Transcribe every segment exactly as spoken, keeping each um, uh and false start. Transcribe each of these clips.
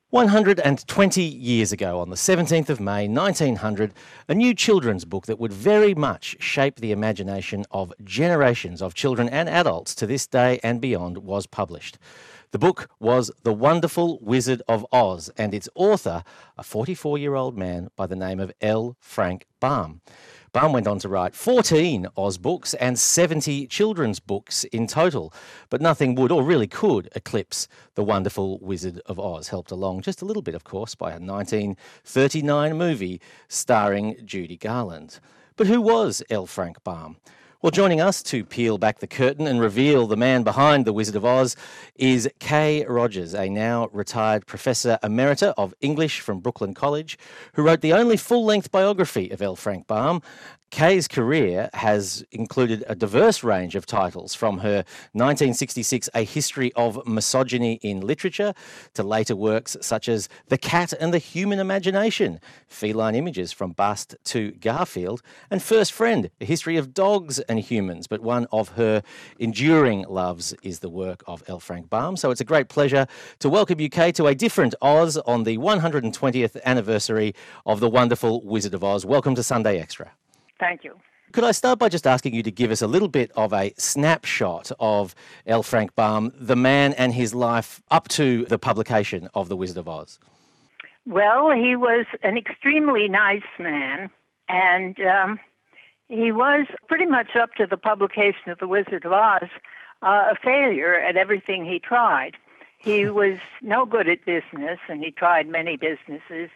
one hundred twenty years ago, on the seventeenth of May nineteen hundred, a new children's book that would very much shape the imagination of generations of children and adults to this day and beyond was published. The book was The Wonderful Wizard of Oz, and its author, a forty-four-year-old man by the name of L. Frank Baum. Baum went on to write fourteen Oz books and seventy children's books in total, but nothing would or really could eclipse The Wonderful Wizard of Oz, helped along just a little bit, of course, by a nineteen thirty-nine movie starring Judy Garland. But who was L. Frank Baum? Well, joining us to peel back the curtain and reveal the man behind The Wizard of Oz is Kay Rogers, a now retired Professor Emerita of English from Brooklyn College, who wrote the only full-length biography of L. Frank Baum. Kay's career has included a diverse range of titles, from her nineteen sixty-six A History of Misogyny in Literature to later works such as The Cat and the Human Imagination, Feline Images from Bast to Garfield, and First Friend, A History of Dogs and Humans. But one of her enduring loves is the work of L. Frank Baum. So it's a great pleasure to welcome you, Kay, to a different Oz on the one hundred twentieth anniversary of The Wonderful Wizard of Oz. Welcome to Sunday Extra. Thank you. Could I start by just asking you to give us a little bit of a snapshot of L. Frank Baum, the man and his life up to the publication of The Wizard of Oz? Well, he was an extremely nice man, and um, he was pretty much up to the publication of The Wizard of Oz uh, a failure at everything he tried. He was no good at business, and he tried many businesses.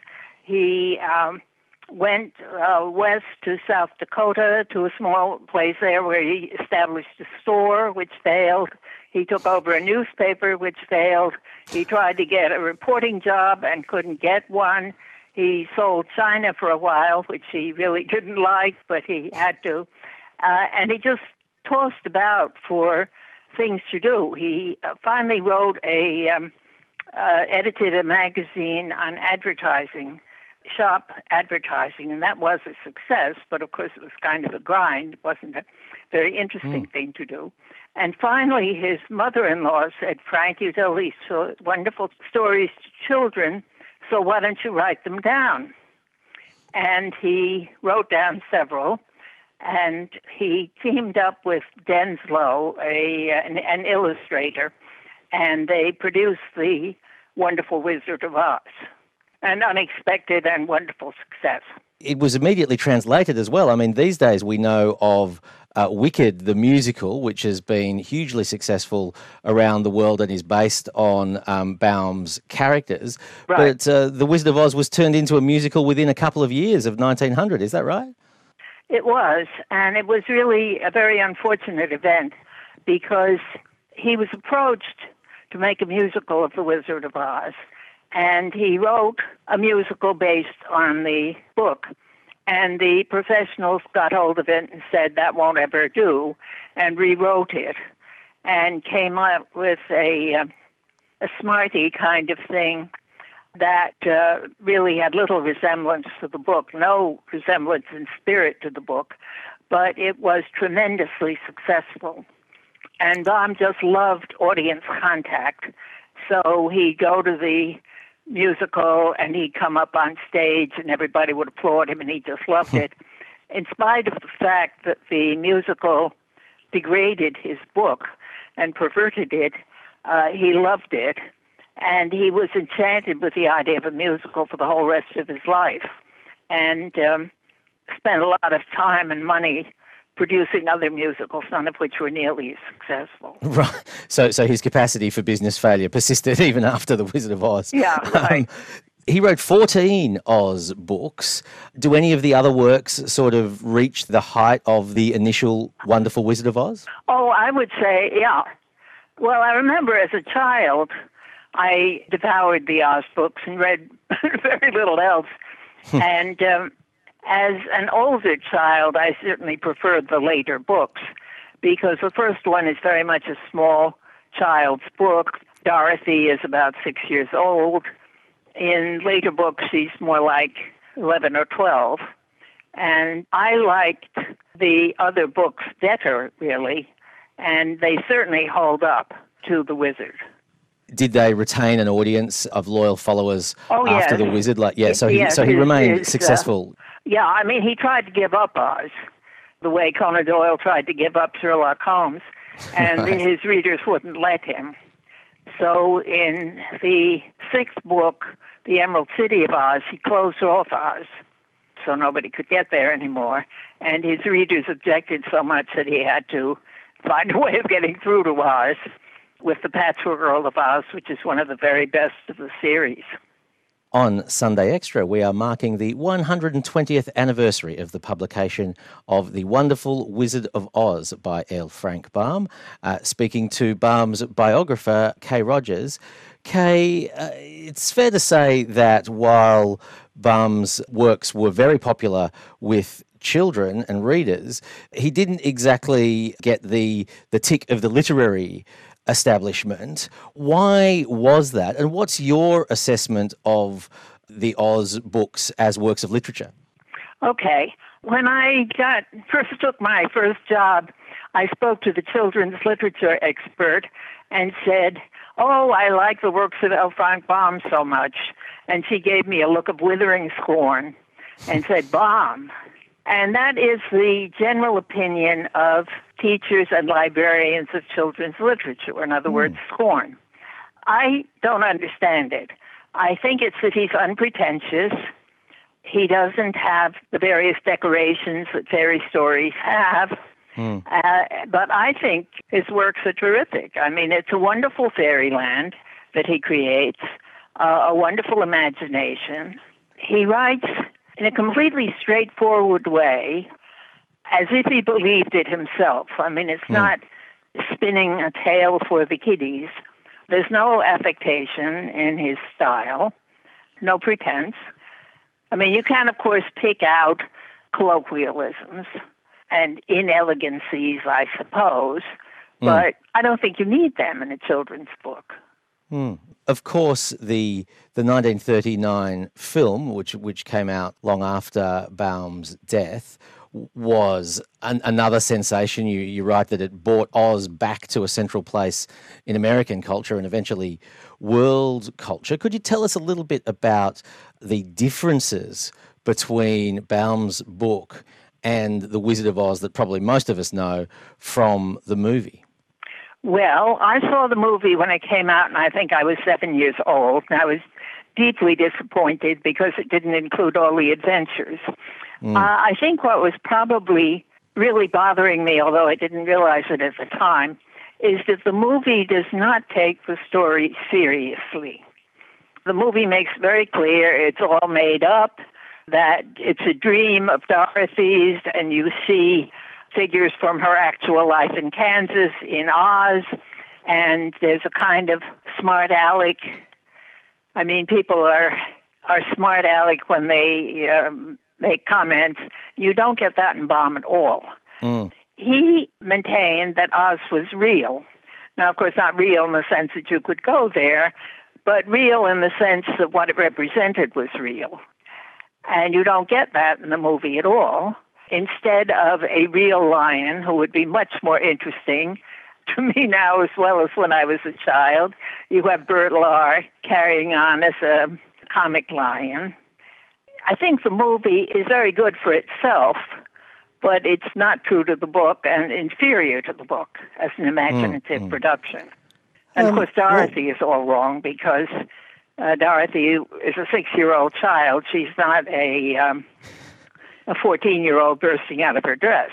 He um, went uh, west to South Dakota to a small place there where he established a store, which failed. He took over a newspaper, which failed. He tried to get a reporting job and couldn't get one. He sold China for a while, which he really didn't like, but he had to. Uh, and he just tossed about for things to do. He uh, finally wrote a, um, uh, edited a magazine on advertising, shop advertising, and that was a success, but of course it was kind of a grind. It wasn't a very interesting mm. thing to do. And finally, his mother-in-law said, "Frank, you tell these so wonderful stories to children, so why don't you write them down?" And he wrote down several, and he teamed up with Denslow, a an, an illustrator, and they produced The Wonderful Wizard of Oz. An unexpected and wonderful success. It was immediately translated as well. I mean, these days we know of uh, Wicked, the musical, which has been hugely successful around the world and is based on um, Baum's characters. Right. But uh, The Wizard of Oz was turned into a musical within a couple of years of nineteen hundred. Is that right? It was, and it was really a very unfortunate event because he was approached to make a musical of The Wizard of Oz. And he wrote a musical based on the book. And the professionals got hold of it and said, that won't ever do, and rewrote it and came up with a, uh, a smarty kind of thing that uh, really had little resemblance to the book, no resemblance in spirit to the book, but it was tremendously successful. And Baum just loved audience contact. So he'd go to the musical and he'd come up on stage and everybody would applaud him and he just loved it. In spite of the fact that the musical degraded his book and perverted it, uh, he loved it and he was enchanted with the idea of a musical for the whole rest of his life and um, spent a lot of time and money producing other musicals, none of which were nearly as successful. Right. So so his capacity for business failure persisted even after The Wizard of Oz. Yeah, right. Um, he wrote fourteen Oz books. Do any of the other works sort of reach the height of the initial Wonderful Wizard of Oz? Oh, I would say, yeah. Well, I remember as a child, I devoured the Oz books and read very little else. and um, as an older child, I certainly preferred the later books because the first one is very much a small child's book. Dorothy is about six years old. In later books, she's more like eleven or twelve. And I liked the other books better, really, and they certainly hold up to The Wizard. did they retain an audience of loyal followers Oh, after yes. the Wizard? Like, yeah, so he Yes, so he his- remained his, uh, successful. Yeah, I mean, he tried to give up Oz the way Conan Doyle tried to give up Sherlock Holmes, and Right. his readers wouldn't let him. So in the sixth book, The Emerald City of Oz, he closed off Oz, so nobody could get there anymore. And his readers objected so much that he had to find a way of getting through to Oz with The Patchwork Girl of Oz, which is one of the very best of the series. On Sunday Extra, we are marking the one hundred twentieth anniversary of the publication of The Wonderful Wizard of Oz by L. Frank Baum. Uh, speaking to Baum's biographer, Kay Rogers. Kay, uh, it's fair to say that while Baum's works were very popular with children and readers, he didn't exactly get the, the tick of the literary establishment. Why was that? And what's your assessment of the Oz books as works of literature? Okay. When I got first took my first job, I spoke to the children's literature expert and said, "Oh, I like the works of L. Frank Baum so much." And she gave me a look of withering scorn and said, "Baum." And that is the general opinion of teachers and librarians of children's literature, in other Mm. words, scorn. I don't understand it. I think it's that he's unpretentious. He doesn't have the various decorations that fairy stories have. Mm. Uh, but I think his works are terrific. I mean, it's a wonderful fairyland that he creates, uh, a wonderful imagination. He writes in a completely straightforward way, as if he believed it himself. I mean, it's Mm. not spinning a tale for the kiddies. There's no affectation in his style, no pretense. I mean, you can, of course, pick out colloquialisms and inelegancies, I suppose, Mm. but I don't think you need them in a children's book. Mm. Of course, the the nineteen thirty-nine film, which which came out long after Baum's death, w- was an, another sensation. You you write that it brought Oz back to a central place in American culture and eventually world culture. Could you tell us a little bit about the differences between Baum's book and The Wizard of Oz that probably most of us know from the movie? Well, I saw the movie when it came out, and I think I was seven years old, and I was deeply disappointed because it didn't include all the adventures. Mm. Uh, I think what was probably really bothering me, although I didn't realize it at the time, is that the movie does not take the story seriously. The movie makes very clear it's all made up, that it's a dream of Dorothy's, and you see figures from her actual life in Kansas, in Oz, and there's a kind of smart aleck. I mean, people are are smart aleck when they um, make comments. You don't get that in Baum at all. Mm. He maintained that Oz was real. Now, of course, not real in the sense that you could go there, but real in the sense that what it represented was real. And you don't get that in the movie at all. Instead of a real lion, who would be much more interesting to me now as well as when I was a child, you have Bert Lahr carrying on as a comic lion. I think the movie is very good for itself, but it's not true to the book and inferior to the book as an imaginative mm. production. And Um, of course, Dorothy is all wrong because uh, Dorothy is a six-year-old child. She's not a... Um, a fourteen-year-old bursting out of her dress.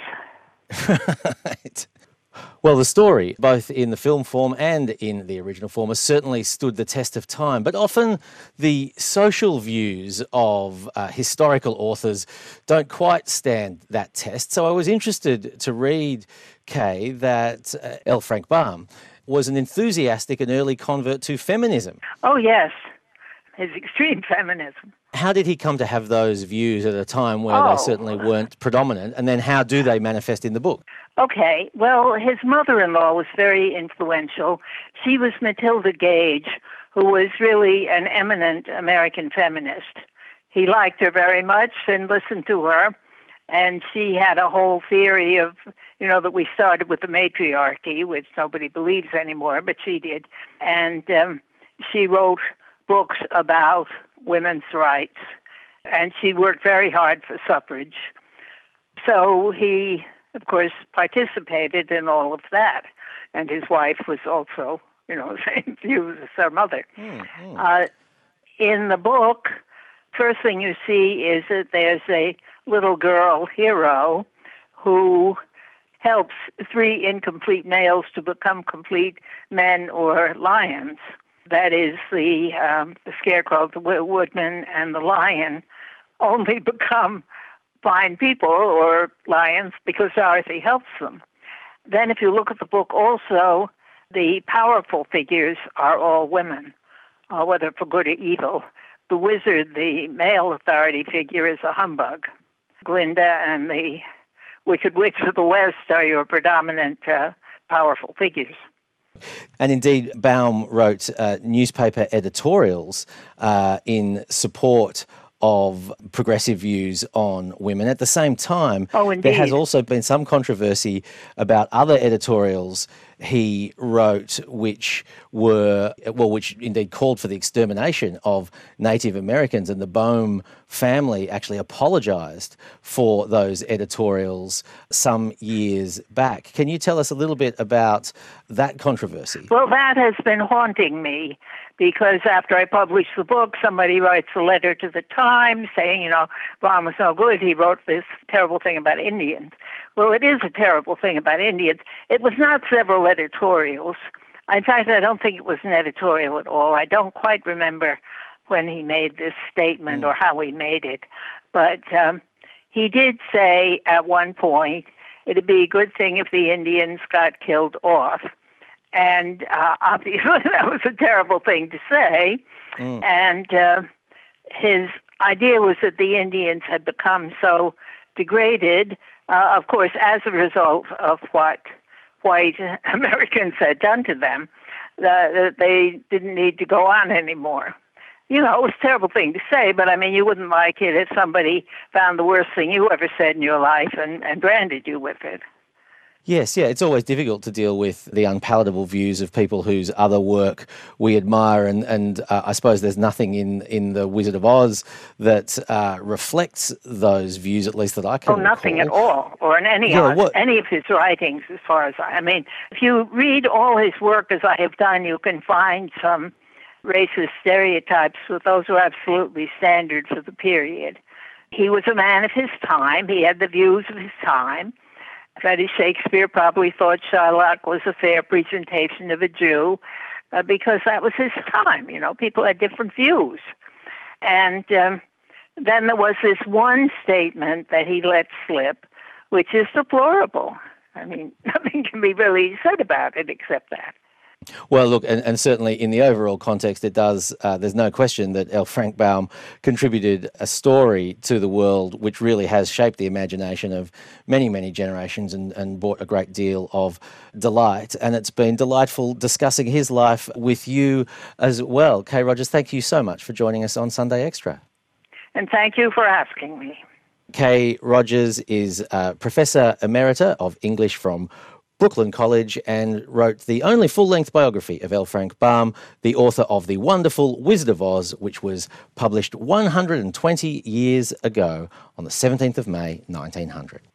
Right. Well, the story, both in the film form and in the original form, has certainly stood the test of time. But often the social views of uh, historical authors don't quite stand that test. So I was interested to read, Kay, that uh, L. Frank Baum was an enthusiastic and early convert to feminism. Oh, yes. His extreme feminism. How did he come to have those views at a time where Oh. they certainly weren't predominant? And then how do they manifest in the book? Okay, well, his mother-in-law was very influential. She was Matilda Gage, who was really an eminent American feminist. He liked her very much and listened to her, and she had a whole theory of, you know, that we started with the matriarchy, which nobody believes anymore, but she did. And um, she wrote books about women's rights, and she worked very hard for suffrage. So he, of course, participated in all of that, and his wife was also, you know, the same views as her mother. Mm-hmm. Uh, in the book, first thing you see is that there's a little girl hero who helps three incomplete males to become complete men or lions. That is, the um, the scarecrow, the woodman, and the lion only become fine people or lions because Dorothy helps them. Then if you look at the book also, the powerful figures are all women, uh, whether for good or evil. The wizard, the male authority figure, is a humbug. Glinda and the Wicked Witch of the West are your predominant uh, powerful figures. And indeed, Baum wrote uh, newspaper editorials uh, in support of progressive views on women. At the same time, oh, there has also been some controversy about other editorials he wrote which were, well, which indeed called for the extermination of Native Americans, and the Baum family actually apologised for those editorials some years back. Can you tell us a little bit about that controversy? Well, that has been haunting me, because after I published the book, somebody writes a letter to the Times saying, you know, Baum was no good. He wrote this terrible thing about Indians. Well, it is a terrible thing about Indians. It was not several editorials. In fact, I don't think it was an editorial at all. I don't quite remember when he made this statement mm. or how he made it. But um, he did say at one point, it'd be a good thing if the Indians got killed off. And uh, obviously that was a terrible thing to say. Mm. And uh, his idea was that the Indians had become so degraded, uh, of course, as a result of what white Americans had done to them, that uh, they didn't need to go on anymore. You know, it was a terrible thing to say, but I mean, you wouldn't like it if somebody found the worst thing you ever said in your life and, and branded you with it. Yes, yeah, it's always difficult to deal with the unpalatable views of people whose other work we admire, and, and uh, I suppose there's nothing in, in The Wizard of Oz that uh, reflects those views, at least that I can Oh, nothing recall. at all, or in any, yeah, of, any of his writings, as far as I, I mean, if you read all his work as I have done, you can find some racist stereotypes, but those were absolutely standard for the period. He was a man of his time. He had the views of his time. Freddie Shakespeare probably thought Shylock was a fair presentation of a Jew uh, because that was his time. You know, people had different views. And um, then there was this one statement that he let slip, which is deplorable. I mean, nothing can be really said about it except that. Well, look, and, and certainly in the overall context, it does, uh, there's no question that L. Frank Baum contributed a story to the world which really has shaped the imagination of many, many generations and, and brought a great deal of delight. And it's been delightful discussing his life with you as well. Kay Rogers, thank you so much for joining us on Sunday Extra. And thank you for asking me. Kay Rogers is uh, Professor Emerita of English from Brooklyn College and wrote the only full-length biography of L. Frank Baum, the author of The Wonderful Wizard of Oz, which was published one hundred twenty years ago on the seventeenth of May, nineteen hundred.